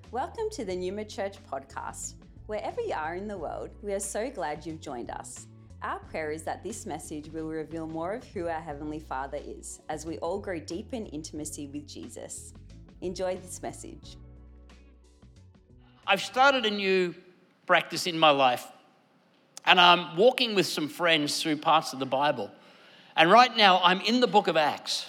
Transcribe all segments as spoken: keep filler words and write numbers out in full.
Welcome to the Numa Church podcast. Wherever you are in the world, we are so glad you've joined us. Our prayer is that this message will reveal more of who our Heavenly Father is as we all grow deeper in intimacy with Jesus. Enjoy this message. I've started a new practice in my life, and I'm walking with some friends through parts of the Bible. And right now, I'm in the book of Acts.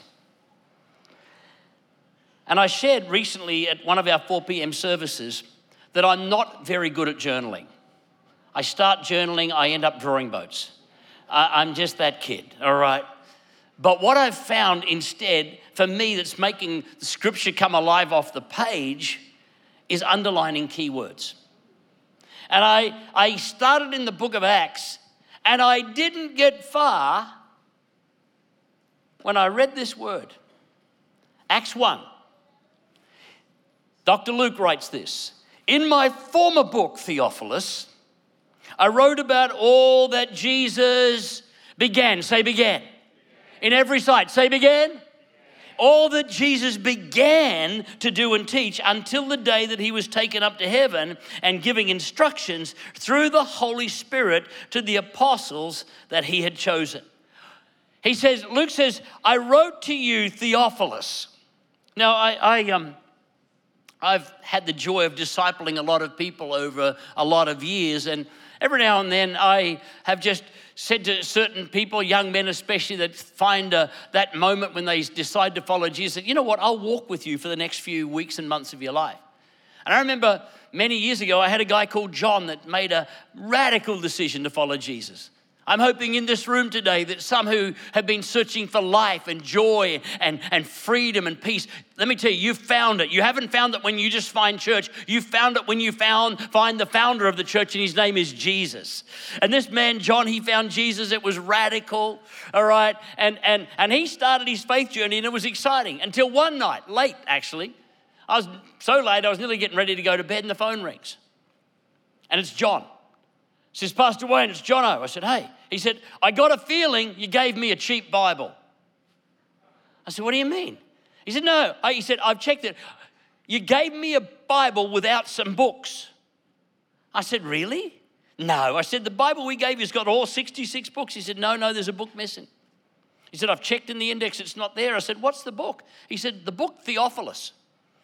And I shared recently at one of our four p.m. services that I'm not very good at journaling. I start journaling, I end up drawing boats. Uh, I'm just that kid, all right? But what I've found instead, for me, that's making the scripture come alive off the page is underlining key words. And I, I started in the book of Acts, and I didn't get far when I read this word. Acts one. Doctor Luke writes this: "In my former book, Theophilus, I wrote about all that Jesus began." Say began. In every site, say began. All that Jesus began to do and teach until the day that he was taken up to heaven, and giving instructions through the Holy Spirit to the apostles that he had chosen. He says, Luke says, "I wrote to you, Theophilus." Now, I, I um. I've had the joy of discipling a lot of people over a lot of years, and every now and then I have just said to certain people, young men especially, that find uh, that moment when they decide to follow Jesus, you know what, I'll walk with you for the next few weeks and months of your life. And I remember many years ago, I had a guy called John that made a radical decision to follow Jesus. I'm hoping in this room today that some who have been searching for life and joy and, and freedom and peace, let me tell you, you've found it. You haven't found it when you just find church. You found it when you found find the founder of the church, and his name is Jesus. And this man, John, he found Jesus. It was radical, all right? And, and, and he started his faith journey, and it was exciting until one night, late actually. I was so late, I was nearly getting ready to go to bed, and the phone rings. And it's John. He says, "Pastor Wayne, it's Jono." I said, "Hey." He said, "I got a feeling you gave me a cheap Bible." I said, "What do you mean?" He said, "No." I, he said, "I've checked it. You gave me a Bible without some books." I said, "Really?" "No." I said, "The Bible we gave you's got all sixty-six books." He said, no, no, there's a book missing. He said, "I've checked in the index, it's not there." I said, "What's the book?" He said, "The book Theophilus."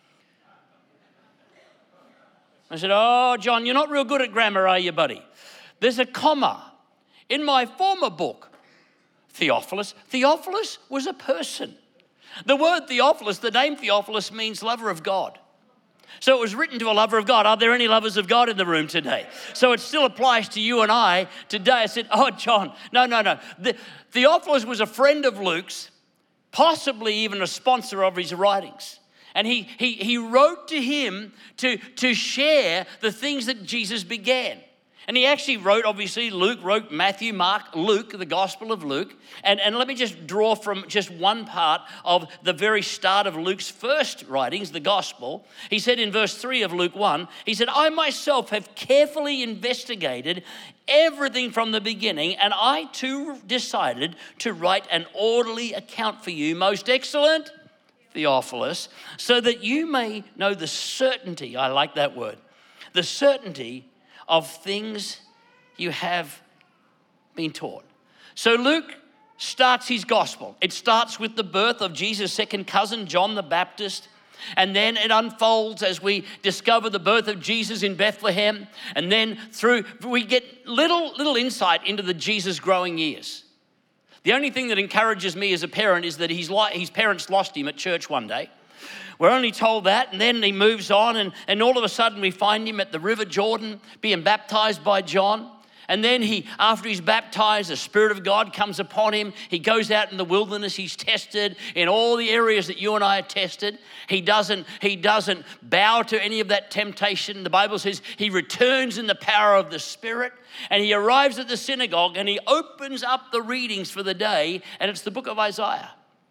I said, "Oh, John, you're not real good at grammar, are you, buddy? There's a comma. In my former book, Theophilus." Theophilus was a person. The word Theophilus, the name Theophilus, means lover of God. So it was written to a lover of God. Are there any lovers of God in the room today? So it still applies to you and I today. I said, "Oh, John, no, no, no." The, Theophilus was a friend of Luke's, possibly even a sponsor of his writings. And he, he, he wrote to him to, to share the things that Jesus began. And he actually wrote, obviously, Luke wrote Matthew, Mark, Luke, the Gospel of Luke. And, and let me just draw from just one part of the very start of Luke's first writings, the Gospel. He said in verse three of Luke one, he said, "I myself have carefully investigated everything from the beginning, and I too decided to write an orderly account for you, most excellent Theophilus, so that you may know the certainty," I like that word, "the certainty of things you have been taught." So Luke starts his gospel. It starts with the birth of Jesus' second cousin, John the Baptist. And then it unfolds as we discover the birth of Jesus in Bethlehem. And then through, we get little, little insight into the Jesus growing years. The only thing that encourages me as a parent is that his, his parents lost him at church one day. We're only told that, and then he moves on, and, and all of a sudden we find him at the River Jordan being baptized by John. And then he, after he's baptized, the Spirit of God comes upon him. He goes out in the wilderness. He's tested in all the areas that you and I are tested. He doesn't, he doesn't bow to any of that temptation. The Bible says he returns in the power of the Spirit, and he arrives at the synagogue, and he opens up the readings for the day, and it's the book of Isaiah.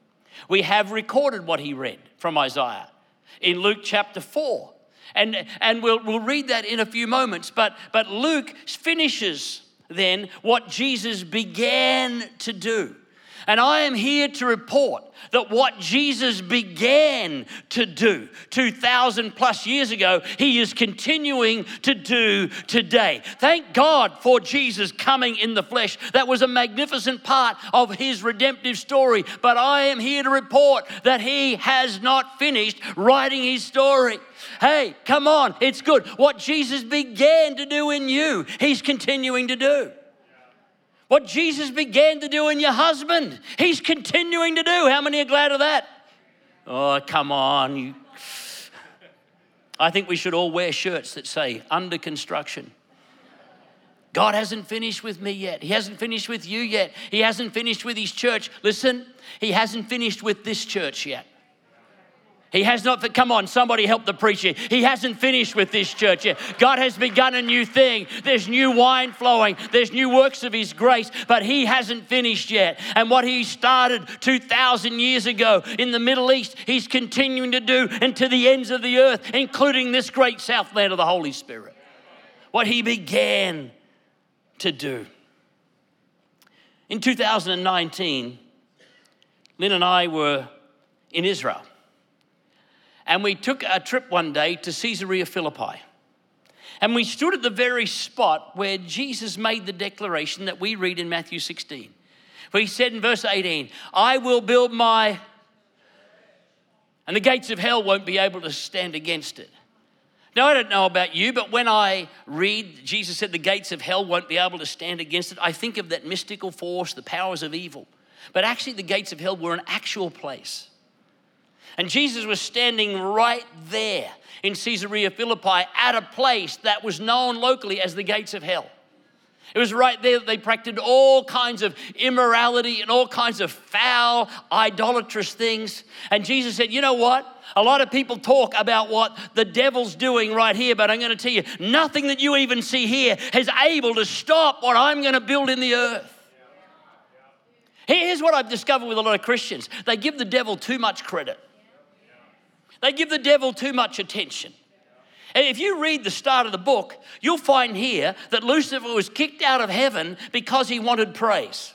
We have recorded what he read from Isaiah in Luke chapter four. And, and we'll, we'll read that in a few moments. But, but Luke finishes then what Jesus began to do. And I am here to report that what Jesus began to do two thousand plus years ago, he is continuing to do today. Thank God for Jesus coming in the flesh. That was a magnificent part of his redemptive story. But I am here to report that he has not finished writing his story. Hey, come on, it's good. What Jesus began to do in you, he's continuing to do. What Jesus began to do in your husband, he's continuing to do. How many are glad of that? Oh, come on. You. I think we should all wear shirts that say, under construction. God hasn't finished with me yet. He hasn't finished with you yet. He hasn't finished with his church. Listen, he hasn't finished with this church yet. He has not, come on, somebody help the preacher. He hasn't finished with this church yet. God has begun a new thing. There's new wine flowing. There's new works of his grace, but he hasn't finished yet. And what he started two thousand years ago in the Middle East, he's continuing to do and to the ends of the earth, including this great southland of the Holy Spirit. What he began to do. In two thousand nineteen, Lynn and I were in Israel. And we took a trip one day to Caesarea Philippi. And we stood at the very spot where Jesus made the declaration that we read in Matthew sixteen. Where he said in verse eighteen, I will build my, and the gates of hell won't be able to stand against it. Now, I don't know about you, but when I read, Jesus said the gates of hell won't be able to stand against it, I think of that mystical force, the powers of evil. But actually the gates of hell were an actual place. And Jesus was standing right there in Caesarea Philippi at a place that was known locally as the gates of hell. It was right there that they practiced all kinds of immorality and all kinds of foul, idolatrous things. And Jesus said, you know what? A lot of people talk about what the devil's doing right here, but I'm going to tell you, nothing that you even see here is able to stop what I'm going to build in the earth. Here's what I've discovered with a lot of Christians. They give the devil too much credit. They give the devil too much attention. And if you read the start of the book, you'll find here that Lucifer was kicked out of heaven because he wanted praise.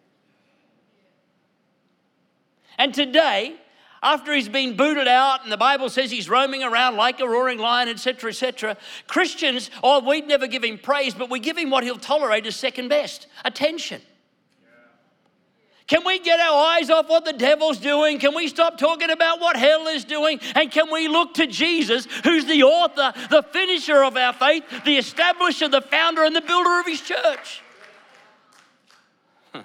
And today, after he's been booted out, and the Bible says he's roaming around like a roaring lion, et cetera, et cetera, Christians, oh, we'd never give him praise, but we give him what he'll tolerate as second best, attention. Can we get our eyes off what the devil's doing? Can we stop talking about what hell is doing? And can we look to Jesus, who's the author, the finisher of our faith, the establisher, the founder, and the builder of his church? Huh.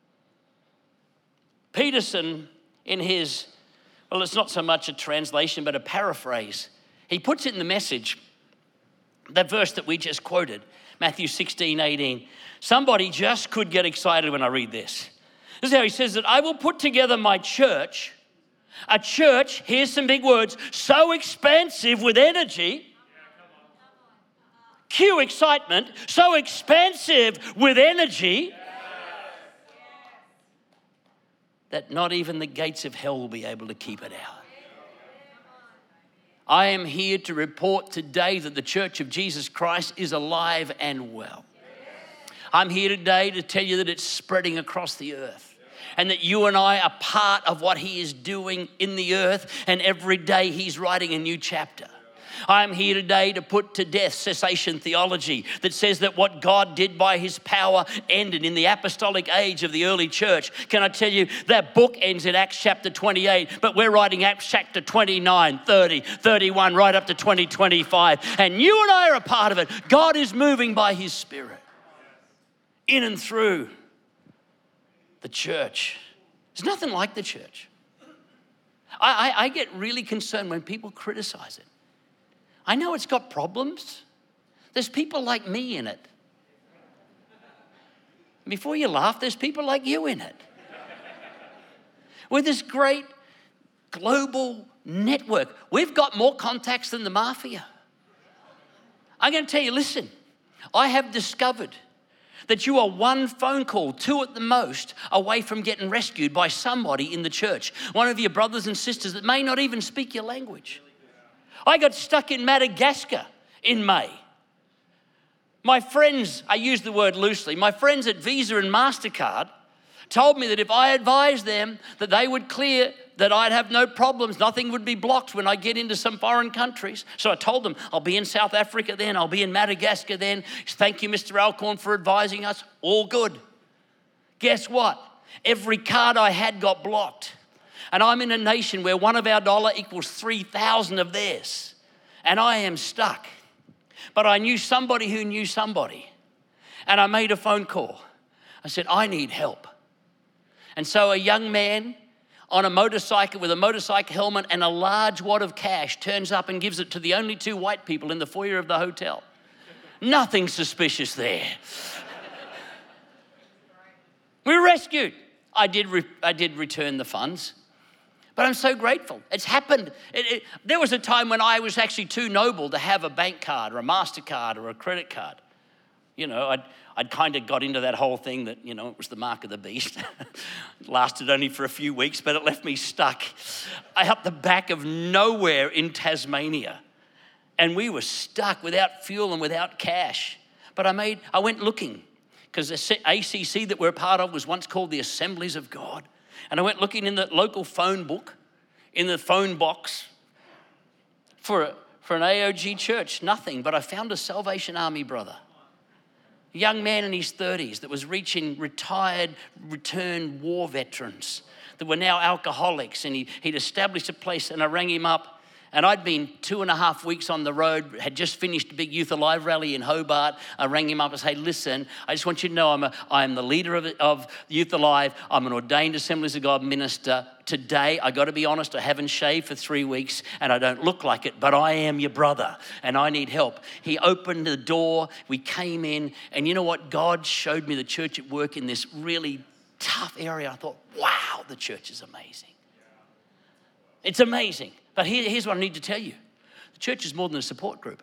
Peterson, in his, well, it's not so much a translation, but a paraphrase, he puts it in the Message, that verse that we just quoted, Matthew sixteen, eighteen. Somebody just could get excited when I read this. This is how he says that I will put together my church, a church, here's some big words, so expansive with energy, cue excitement, so expansive with energy that not even the gates of hell will be able to keep it out. I am here to report today that the Church of Jesus Christ is alive and well. I'm here today to tell you that it's spreading across the earth. And that you and I are part of what he is doing in the earth, and every day he's writing a new chapter. I'm here today to put to death cessation theology that says that what God did by his power ended in the apostolic age of the early church. Can I tell you, that book ends in Acts chapter twenty-eight, but we're writing Acts chapter twenty-nine, thirty, thirty-one, right up to twenty twenty-five. And you and I are a part of it. God is moving by his Spirit in and through the church. There's nothing like the church. I, I, I get really concerned when people criticize it. I know it's got problems. There's people like me in it. Before you laugh, there's people like you in it. We're this great global network. We've got more contacts than the mafia. I'm going to tell you, listen, I have discovered that you are one phone call, two at the most, away from getting rescued by somebody in the church. One of your brothers and sisters that may not even speak your language. I got stuck in Madagascar in May. My friends, I use the word loosely, my friends at Visa and MasterCard told me that if I advised them that they would clear, that I'd have no problems, nothing would be blocked when I get into some foreign countries. So I told them, I'll be in South Africa then, I'll be in Madagascar then. Thank you, Mister Alcorn, for advising us. All good. Guess what? Every card I had got blocked. And I'm in a nation where one of our dollar equals three thousand of theirs. And I am stuck. But I knew somebody who knew somebody. And I made a phone call. I said, I need help. And so a young man on a motorcycle with a motorcycle helmet and a large wad of cash turns up and gives it to the only two white people in the foyer of the hotel. Nothing suspicious there. We were rescued. I did, re- I did return the funds. But I'm so grateful. It's happened. It, it, there was a time when I was actually too noble to have a bank card or a MasterCard or a credit card. You know, I'd, I'd kind of got into that whole thing that, you know, it was the mark of the beast. It lasted only for a few weeks, but it left me stuck up the back of nowhere in Tasmania. And we were stuck without fuel and without cash. But I made, I went looking, because the A C C that we're a part of was once called the Assemblies of God. And I went looking in the local phone book, in the phone box, for, a, for an A O G church. Nothing, but I found a Salvation Army brother. A young man in his thirties that was reaching retired, returned war veterans that were now alcoholics. And he, he'd established a place, and I rang him up. And I'd been two and a half weeks on the road, had just finished a big Youth Alive rally in Hobart. I rang him up and said, listen, I just want you to know I'm, a, I'm the leader of, of Youth Alive. I'm an ordained Assemblies of God minister. Today, I got to be honest, I haven't shaved for three weeks and I don't look like it, but I am your brother and I need help. He opened the door, we came in, and you know what? God showed me the church at work in this really tough area. I thought, wow, the church is amazing. It's amazing. But here, here's what I need to tell you. The church is more than a support group.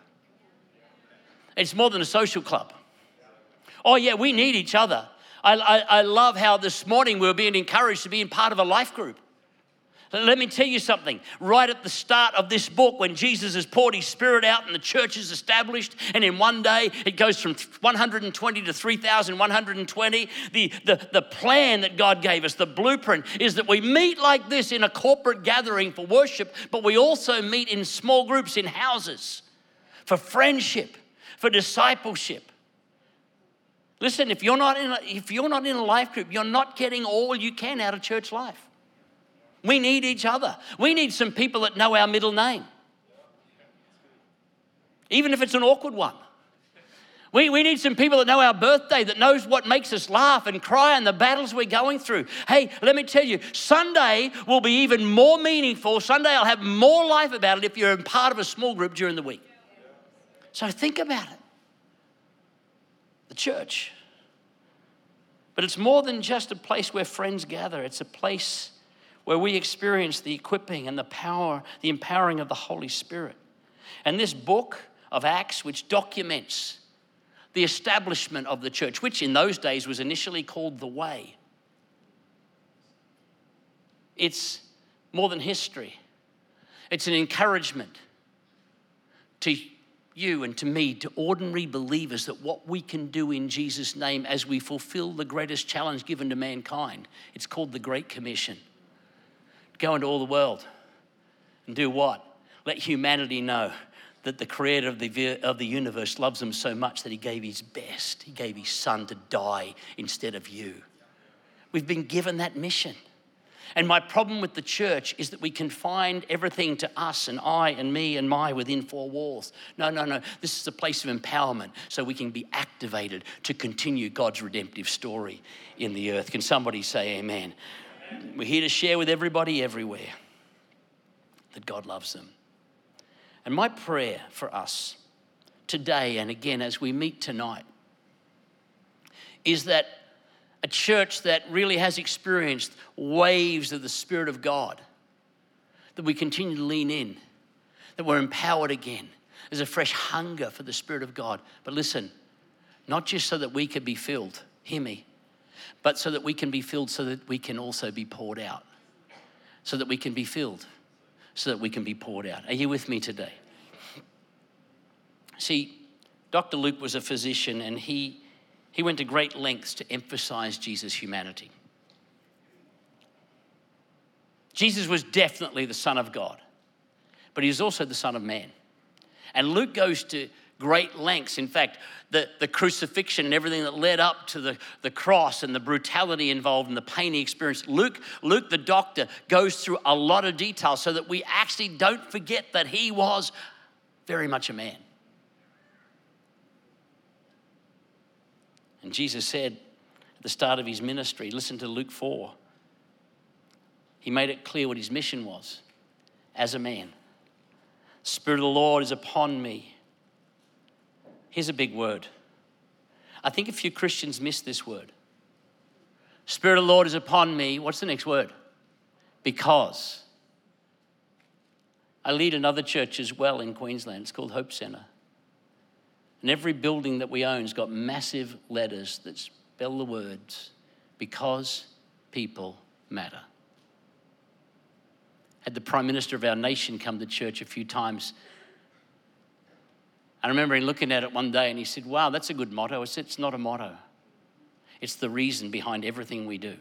It's more than a social club. Oh yeah, we need each other. I, I, I love how this morning we were being encouraged to be in part of a life group. Let me tell you something. Right at the start of this book, when Jesus has poured his Spirit out and the church is established, and in one day it goes from one hundred twenty to three thousand one hundred twenty, the, the, the plan that God gave us, the blueprint, is that we meet like this in a corporate gathering for worship, but we also meet in small groups in houses for friendship, for discipleship. Listen, if you're not in a, if you're not in a life group, you're not getting all you can out of church life. We need each other. We need some people that know our middle name, even if it's an awkward one. We, we need some people that know our birthday, that knows what makes us laugh and cry and the battles we're going through. Hey, let me tell you, Sunday will be even more meaningful. Sunday will have more life about it if you're a part of a small group during the week. So think about it. The church. But it's more than just a place where friends gather. It's a place where we experience the equipping and the power, the empowering of the Holy Spirit. And this book of Acts, which documents the establishment of the church, which in those days was initially called the Way. It's more than history. It's an encouragement to you and to me, to ordinary believers, that what we can do in Jesus' name as we fulfill the greatest challenge given to mankind. It's called the Great Commission. Go into all the world and do what? Let humanity know that the creator of the, of the universe loves them so much that he gave his best. He gave his son to die instead of you. We've been given that mission. And my problem with the church is that we confine everything to us and I and me and my within four walls. No, no, no. This is a place of empowerment so we can be activated to continue God's redemptive story in the earth. Can somebody say amen? We're here to share with everybody everywhere that God loves them. And my prayer for us today and again as we meet tonight is that a church that really has experienced waves of the Spirit of God, that we continue to lean in, that we're empowered again. There's a fresh hunger for the Spirit of God. But listen, not just so that we can be filled, hear me, but so that we can be filled so that we can also be poured out. So that we can be filled, so that we can be poured out. Are you with me today? See, Doctor Luke was a physician, and he, he went to great lengths to emphasize Jesus' humanity. Jesus was definitely the Son of God, but he was also the Son of Man. And Luke goes to great lengths. In fact, the, the crucifixion and everything that led up to the, the cross and the brutality involved and the pain he experienced, Luke, Luke the doctor goes through a lot of detail so that we actually don't forget that he was very much a man. And Jesus said at the start of his ministry, listen to Luke four, he made it clear what his mission was as a man. Spirit of the Lord is upon me. Here's a big word. I think a few Christians miss this word. Spirit of the Lord is upon me. What's the next word? Because. I lead another church as well in Queensland. It's called Hope Centre. And every building that we own has got massive letters that spell the words, because people matter. Had the Prime Minister of our nation come to church a few times. I remember him looking at it one day and he said, wow, that's a good motto. I said, it's not a motto. It's the reason behind everything we do.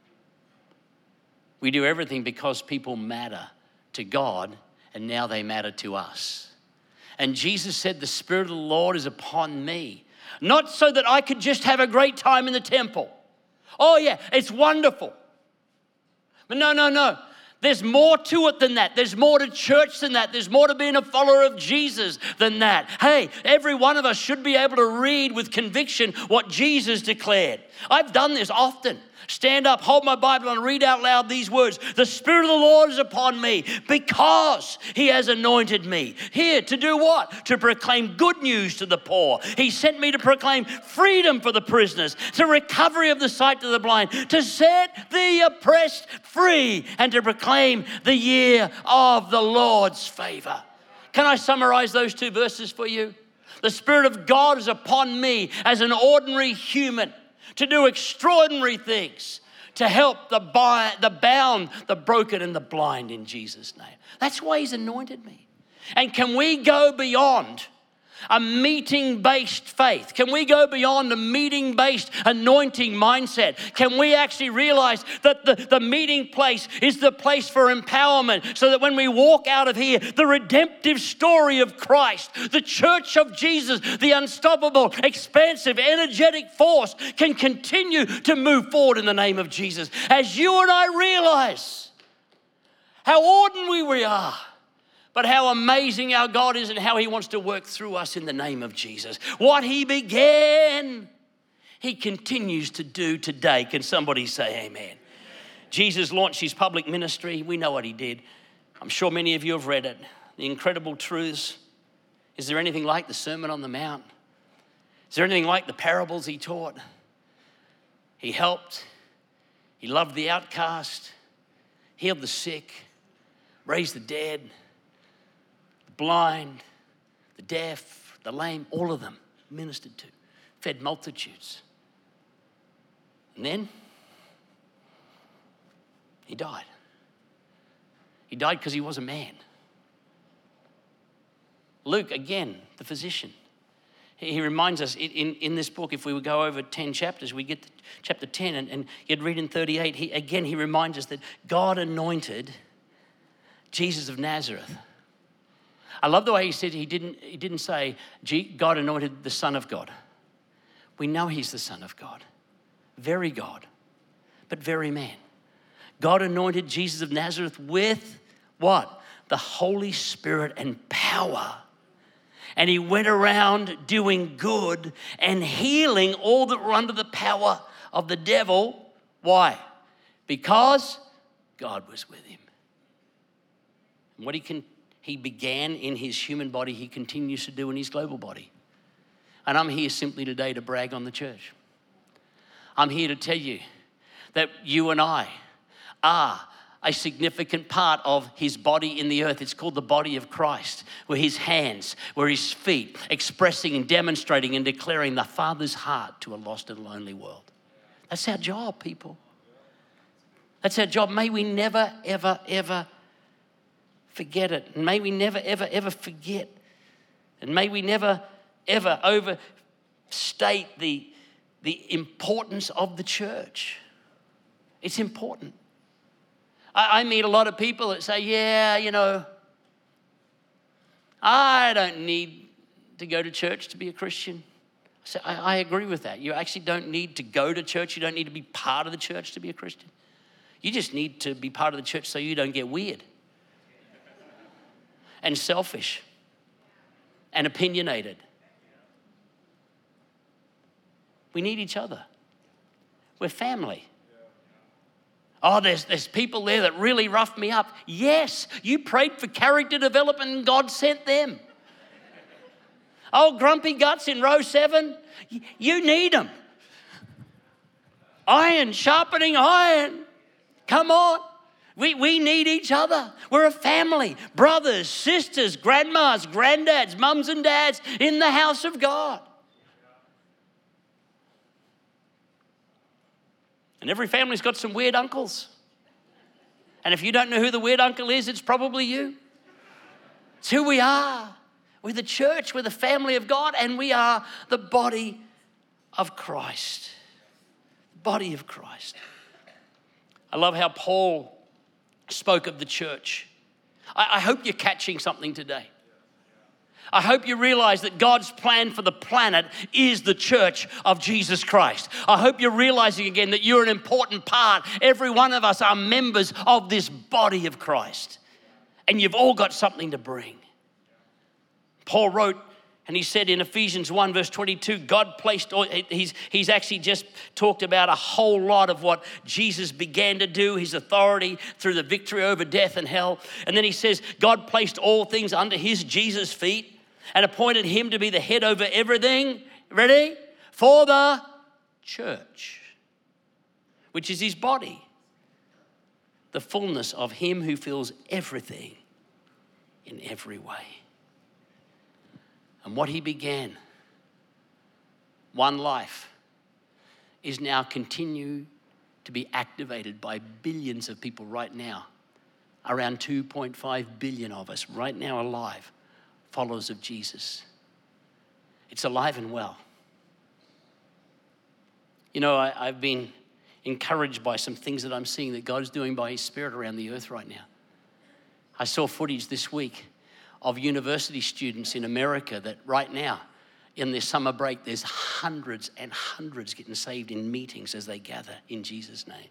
We do everything because people matter to God, and now they matter to us. And Jesus said, the Spirit of the Lord is upon me. Not so that I could just have a great time in the temple. Oh yeah, it's wonderful. But no, no, no. There's more to it than that. There's more to church than that. There's more to being a follower of Jesus than that. Hey, every one of us should be able to read with conviction what Jesus declared. I've done this often. Stand up, hold my Bible and read out loud these words. The Spirit of the Lord is upon me because he has anointed me. Here to do what? To proclaim good news to the poor. He sent me to proclaim freedom for the prisoners, to recovery of the sight to the blind, to set the oppressed free, and to proclaim the year of the Lord's favor. Can I summarize those two verses for you? The Spirit of God is upon me as an ordinary human, to do extraordinary things, to help the, bi- the bound, the broken, and the blind in Jesus' name. That's why he's anointed me. And can we go beyond a meeting-based faith? Can we go beyond a meeting-based anointing mindset? Can we actually realize that the, the meeting place is the place for empowerment, so that when we walk out of here, the redemptive story of Christ, the church of Jesus, the unstoppable, expansive, energetic force can continue to move forward in the name of Jesus. As you and I realize how ordinary we are, but how amazing our God is and how he wants to work through us in the name of Jesus. What he began, he continues to do today. Can somebody say amen? Jesus launched his public ministry. We know what he did. I'm sure many of you have read it. The incredible truths. Is there anything like the Sermon on the Mount? Is there anything like the parables he taught? He helped. He loved the outcast, healed the sick, raised the dead, blind, the deaf, the lame, all of them ministered to, fed multitudes. And then he died. He died because he was a man. Luke, again, the physician, he, he reminds us in, in, in this book, if we would go over ten chapters, we get to chapter ten, and, and you'd read in thirty-eight, he, again, he reminds us that God anointed Jesus of Nazareth. I love the way he said he didn't, he didn't say, God anointed the Son of God. We know he's the Son of God. Very God, but very man. God anointed Jesus of Nazareth with what? The Holy Spirit and power. And he went around doing good and healing all that were under the power of the devil. Why? Because God was with him. And what he can He began in his human body, he continues to do in his global body. And I'm here simply today to brag on the church. I'm here to tell you that you and I are a significant part of his body in the earth. It's called the body of Christ. We're his hands, we're his feet, expressing and demonstrating and declaring the Father's heart to a lost and lonely world. That's our job, people. That's our job. May we never, ever, ever forget it. And may we never, ever, ever forget. And may we never, ever overstate the, the importance of the church. It's important. I, I meet a lot of people that say, yeah, you know, I don't need to go to church to be a Christian. I say, I, I agree with that. You actually don't need to go to church. You don't need to be part of the church to be a Christian. You just need to be part of the church so you don't get weird and selfish and opinionated. We need each other. We're family. Oh, there's, there's people there that really roughed me up. Yes, you prayed for character development and God sent them. Oh, grumpy guts in row seven, you need them. Iron sharpening iron. Come on. We, we need each other. We're a family. Brothers, sisters, grandmas, granddads, mums and dads in the house of God. And every family's got some weird uncles. And if you don't know who the weird uncle is, it's probably you. It's who we are. We're the church, we're the family of God, and we are the body of Christ. The body of Christ. I love how Paul spoke of the church. I, I hope you're catching something today. I hope you realize that God's plan for the planet is the church of Jesus Christ. I hope you're realizing again that you're an important part. Every one of us are members of this body of Christ. And you've all got something to bring. Paul wrote, and he said in Ephesians one verse twenty-two, God placed, all, he's, he's actually just talked about a whole lot of what Jesus began to do, his authority through the victory over death and hell. And then he says, God placed all things under his, Jesus' feet, and appointed him to be the head over everything, ready? For the church, which is his body, the fullness of him who fills everything in every way. And what he began, one life, is now continue to be activated by billions of people right now. Around two point five billion of us right now alive, followers of Jesus. It's alive and well. You know, I, I've been encouraged by some things that I'm seeing that God is doing by his Spirit around the earth right now. I saw footage this week of university students in America that right now, in their summer break, there's hundreds and hundreds getting saved in meetings as they gather in Jesus' name.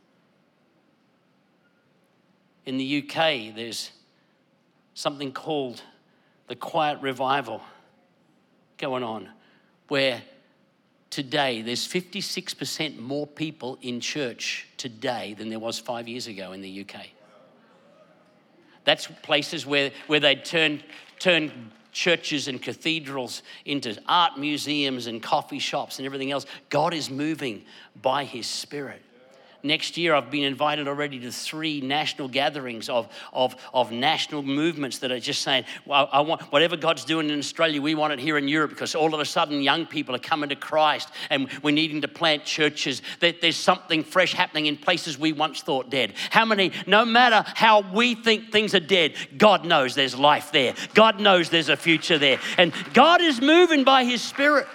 In the U K, there's something called the Quiet Revival going on, where today there's fifty-six percent more people in church today than there was five years ago in the U K. That's places where, where they turn, turn churches and cathedrals into art museums and coffee shops and everything else. God is moving by his Spirit. Next year, I've been invited already to three national gatherings of, of, of national movements that are just saying, well, I want whatever God's doing in Australia, we want it here in Europe, because all of a sudden young people are coming to Christ and we're needing to plant churches. That there's something fresh happening in places we once thought dead. How many, no matter how we think things are dead, God knows there's life there. God knows there's a future there. And God is moving by his Spirit.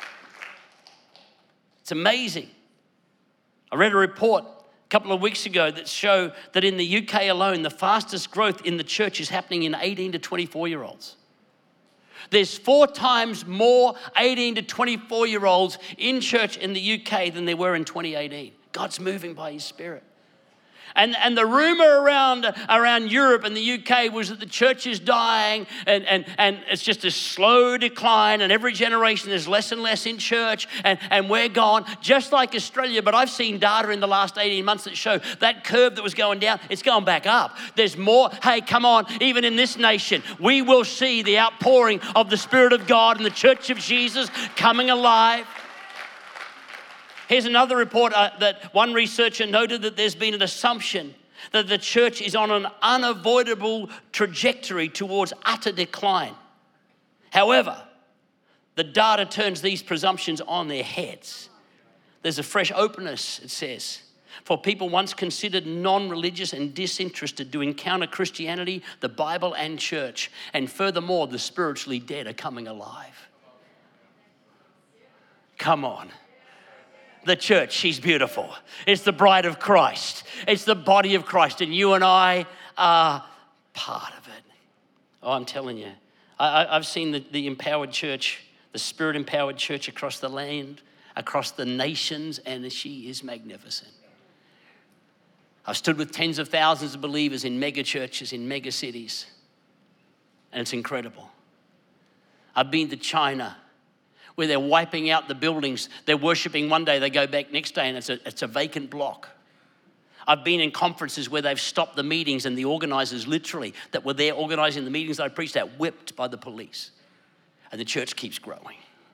It's amazing. I read a report a couple of weeks ago that show that in the U K alone, the fastest growth in the church is happening in eighteen to twenty-four year olds. There's four times more eighteen to twenty-four year olds in church in the U K than there were in twenty eighteen. God's moving by his Spirit. And, and the rumor around, around Europe and the U K was that the church is dying and, and, and it's just a slow decline, and every generation there's less and less in church, and, and we're gone, just like Australia. But I've seen data in the last eighteen months that show that curve that was going down, it's going back up. There's more. Hey, come on, even in this nation, we will see the outpouring of the Spirit of God and the church of Jesus coming alive. Here's another report uh, that one researcher noted that there's been an assumption that the church is on an unavoidable trajectory towards utter decline. However, the data turns these presumptions on their heads. There's a fresh openness, it says, for people once considered non-religious and disinterested to encounter Christianity, the Bible, and church. And furthermore, the spiritually dead are coming alive. Come on. the church. She's beautiful. It's the bride of Christ. It's the body of Christ, and you and I are part of it. Oh, I'm telling you, I, I've seen the, the empowered church, the Spirit-empowered church across the land, across the nations, and she is magnificent. I've stood with tens of thousands of believers in mega churches, in mega cities, and it's incredible. I've been to China, where they're wiping out the buildings. They're worshiping one day, they go back next day, and it's a, it's a vacant block. I've been in conferences where they've stopped the meetings, and the organizers literally that were there organizing the meetings that I preached at, whipped by the police. And the church keeps growing.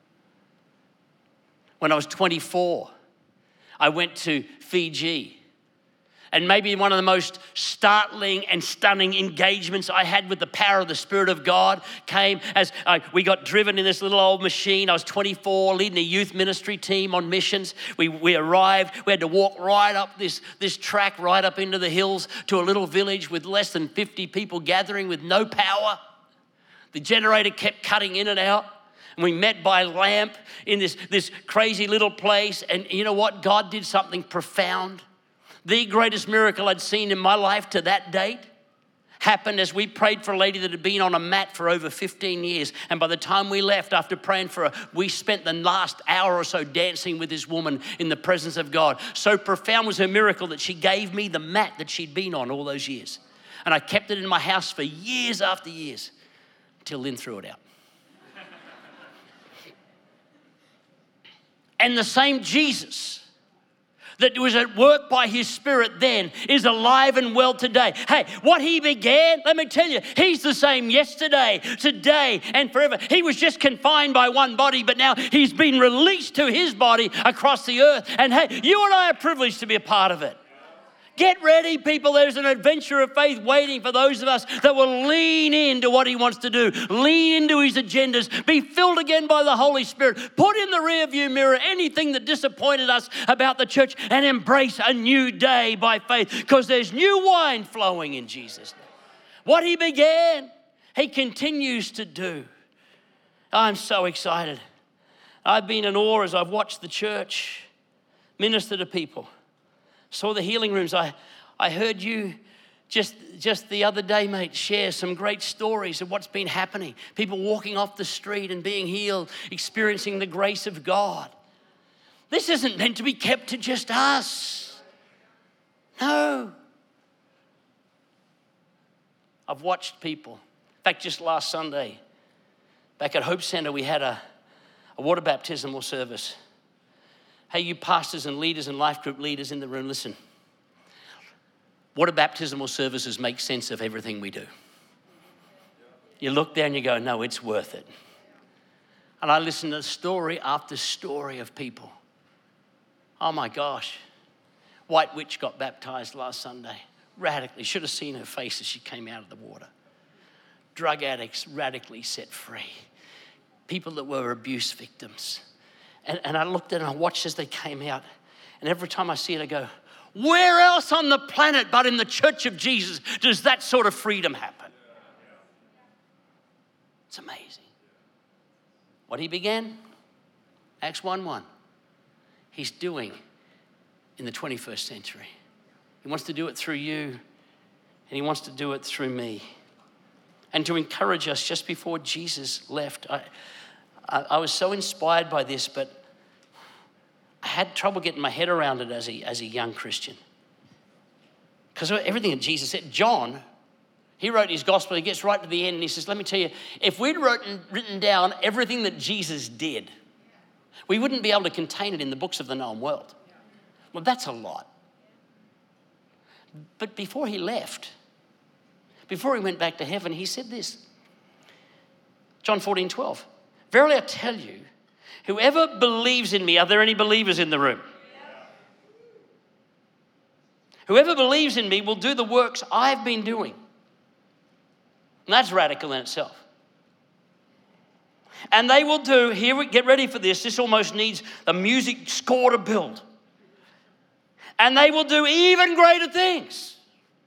When I was twenty-four, I went to Fiji. And maybe one of the most startling and stunning engagements I had with the power of the Spirit of God came as uh, we got driven in this little old machine. I was twenty-four, leading a youth ministry team on missions. We, we arrived, we had to walk right up this, this track, right up into the hills to a little village with less than fifty people gathering with no power. The generator kept cutting in and out. And we met by lamp in this, this crazy little place. And you know what? God did something profound. The greatest miracle I'd seen in my life to that date happened as we prayed for a lady that had been on a mat for over fifteen years. And by the time we left, after praying for her, we spent the last hour or so dancing with this woman in the presence of God. So profound was her miracle that she gave me the mat that she'd been on all those years. And I kept it in my house for years after years, until Lynn threw it out. And the same Jesus that was at work by his Spirit then is alive and well today. Hey, what he began, let me tell you, he's the same yesterday, today, and forever. He was just confined by one body, but now he's been released to his body across the earth. And hey, you and I are privileged to be a part of it. Get ready, people. There's an adventure of faith waiting for those of us that will lean into what he wants to do, lean into his agendas, be filled again by the Holy Spirit, put in the rearview mirror anything that disappointed us about the church, and embrace a new day by faith, because there's new wine flowing in Jesus' name. What he began, he continues to do. I'm so excited. I've been in awe as I've watched the church minister to people. Saw the healing rooms. I, I heard you just, just the other day, mate, share some great stories of what's been happening. People walking off the street and being healed, experiencing the grace of God. This isn't meant to be kept to just us. No. I've watched people. In fact, just last Sunday, back at Hope Center, we had a, a water baptismal service. Hey, you pastors and leaders and life group leaders in the room, listen. Water baptismal services make sense of everything we do. You look there and you go, no, it's worth it. And I listen to story after story of people. Oh my gosh. White Witch got baptized last Sunday. Radically. Should have seen her face as she came out of the water. Drug addicts radically set free. People that were abuse victims. And, and I looked at it and I watched as they came out. And every time I see it, I go, where else on the planet but in the church of Jesus does that sort of freedom happen? It's amazing. What he began, Acts one one, he's doing in the twenty-first century. He wants to do it through you, and he wants to do it through me. And to encourage us, just before Jesus left, I, I, I was so inspired by this, but I had trouble getting my head around it as a, as a young Christian. Because everything that Jesus said, John, he wrote his gospel, he gets right to the end and he says, let me tell you, if we'd written, written down everything that Jesus did, we wouldn't be able to contain it in the books of the known world. Well, that's a lot. But before he left, before he went back to heaven, he said this, John fourteen twelve, verily I tell you, whoever believes in me, are there any believers in the room? Whoever believes in me will do the works I've been doing. And that's radical in itself. And they will do, here we get ready for this, this almost needs a music score to build. And they will do even greater things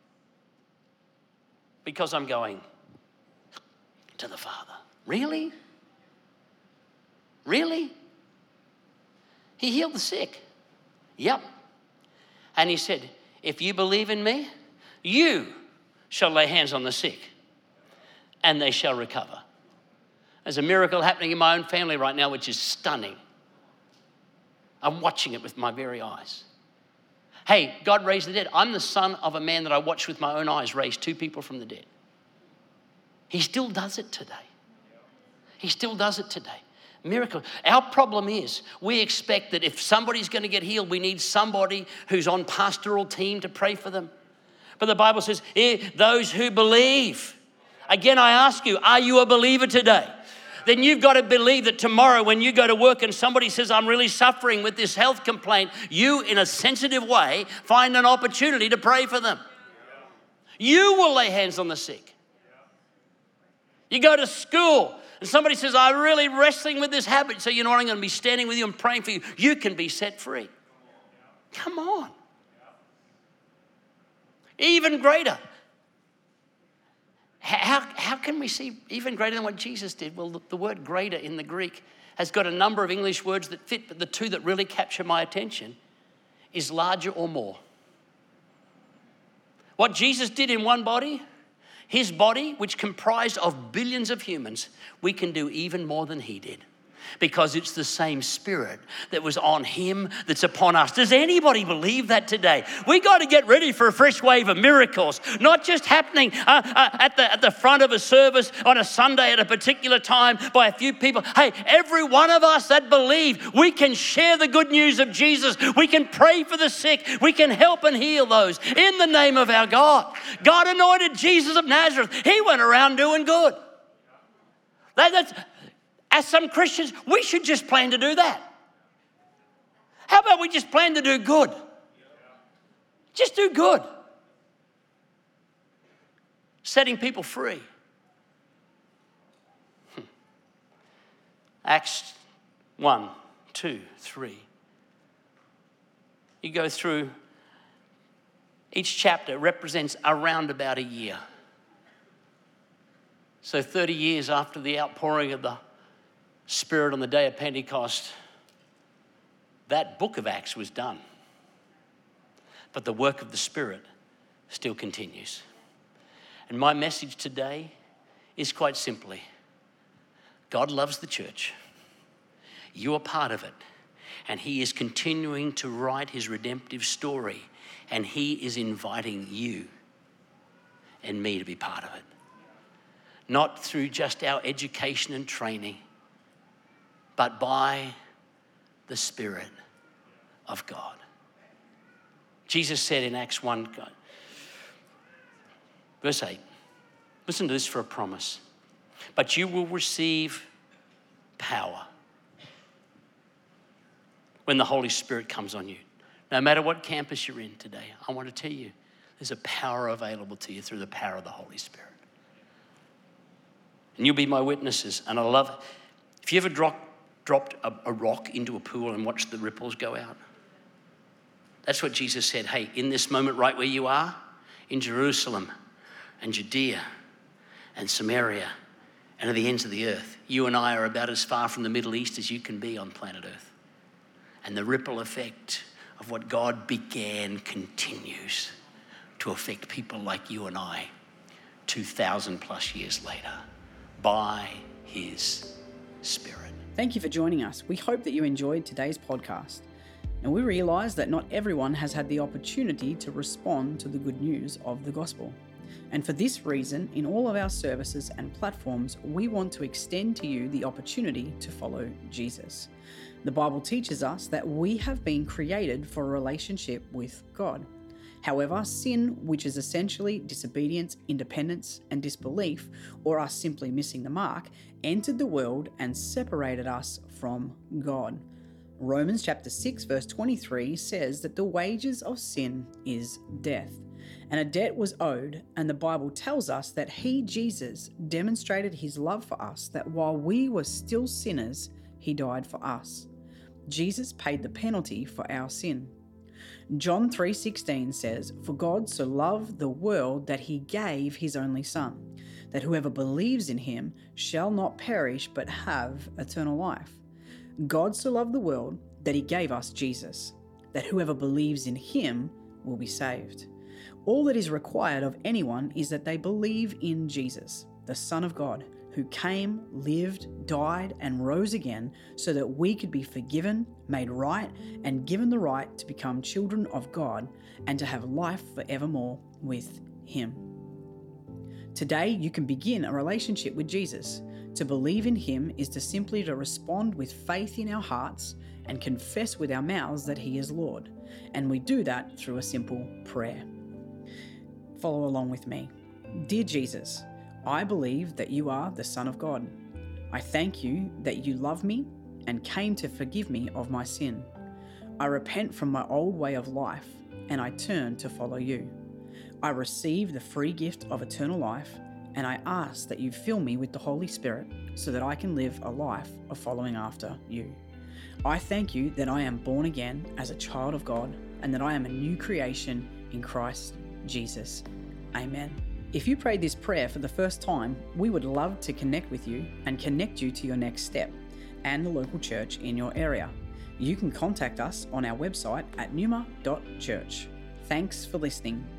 because I'm going to the Father. Really? Really? He healed the sick. Yep. And he said, if you believe in me, you shall lay hands on the sick and they shall recover. There's a miracle happening in my own family right now, which is stunning. I'm watching it with my very eyes. Hey, God raised the dead. I'm the son of a man that I watched with my own eyes raise two people from the dead. He still does it today. He still does it today. Miracle. Our problem is we expect that if somebody's going to get healed, we need somebody who's on pastoral team to pray for them. But the Bible says, eh, those who believe. Again, I ask you, are you a believer today? Then you've got to believe that tomorrow when you go to work and somebody says, I'm really suffering with this health complaint, you, in a sensitive way, find an opportunity to pray for them. You will lay hands on the sick. You go to school and somebody says, I'm really wrestling with this habit. So you know what, I'm going to be standing with you and praying for you. You can be set free. Come on. Even greater. How, how can we see even greater than what Jesus did? Well, the, the word greater in the Greek has got a number of English words that fit, but the two that really capture my attention is larger or more. What Jesus did in one body, his body, which comprised of billions of humans, we can do even more than he did. Because it's the same Spirit that was on him that's upon us. Does anybody believe that today? We got to get ready for a fresh wave of miracles, not just happening uh, uh, at the at the front of a service on a Sunday at a particular time by a few people. Hey, every one of us that believe, we can share the good news of Jesus. We can pray for the sick. We can help and heal those in the name of our God. God anointed Jesus of Nazareth. He went around doing good. That, that's... As some Christians, we should just plan to do that. How about we just plan to do good? Just do good. Setting people free. Hmm. Acts one, two, three. You go through, each chapter represents around about a year. So thirty years after the outpouring of the Spirit on the day of Pentecost, that book of Acts was done. But the work of the Spirit still continues. And my message today is quite simply, God loves the church. You are part of it. And he is continuing to write his redemptive story. And he is inviting you and me to be part of it. Not through just our education and training, but by the Spirit of God. Jesus said in Acts one, verse eight, listen to this for a promise. But you will receive power when the Holy Spirit comes on you. No matter what campus you're in today, I want to tell you, there's a power available to you through the power of the Holy Spirit. And you'll be my witnesses. And I love it. If you ever drop, dropped a, a rock into a pool and watched the ripples go out, that's what Jesus said. Hey, in this moment right where you are, in Jerusalem and Judea and Samaria and at the ends of the earth, you and I are about as far from the Middle East as you can be on planet Earth. And the ripple effect of what God began continues to affect people like you and I two thousand plus years later by his Spirit. Thank you for joining us. We hope that you enjoyed today's podcast. And we realize that not everyone has had the opportunity to respond to the good news of the gospel. And for this reason, in all of our services and platforms, we want to extend to you the opportunity to follow Jesus. The Bible teaches us that we have been created for a relationship with God. However, sin, which is essentially disobedience, independence, and disbelief, or us simply missing the mark, entered the world and separated us from God. Romans chapter six verse twenty-three says that the wages of sin is death. And a debt was owed, and the Bible tells us that he, Jesus, demonstrated his love for us, that while we were still sinners, he died for us. Jesus paid the penalty for our sin. John three sixteen says, "For God so loved the world that he gave his only Son, that whoever believes in him shall not perish but have eternal life." God so loved the world that he gave us Jesus. that whoever believes in him will be saved. All that is required of anyone is that they believe in Jesus, the Son of God, who came, lived, died, and rose again so that we could be forgiven, made right, and given the right to become children of God and to have life forevermore with him. Today, you can begin a relationship with Jesus. To believe in him is to simply to respond with faith in our hearts and confess with our mouths that he is Lord. And we do that through a simple prayer. Follow along with me. Dear Jesus, I believe that you are the Son of God. I thank you that you love me and came to forgive me of my sin. I repent from my old way of life and I turn to follow you. I receive the free gift of eternal life and I ask that you fill me with the Holy Spirit so that I can live a life of following after you. I thank you that I am born again as a child of God and that I am a new creation in Christ Jesus. Amen. If you prayed this prayer for the first time, we would love to connect with you and connect you to your next step and the local church in your area. You can contact us on our website at numa dot church. Thanks for listening.